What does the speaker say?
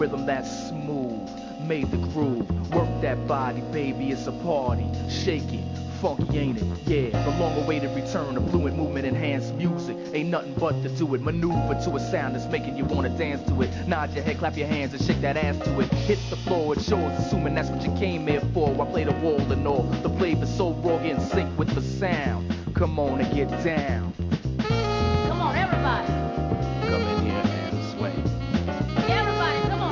rhythm that's smooth, made the groove. Work that body, baby, it's a party. Shake it, funky ain't it? Yeah, the long-awaited return of fluid movement, enhanced music. Ain't nothing but to do it. Maneuver to a sound that's making you wanna dance to it. Nod your head, clap your hands, and shake that ass to it. Hit the floor, it shows, assuming that's what you came here for. I play the wall and all. The flavor's so raw, in sync with the sound. Come on and get down.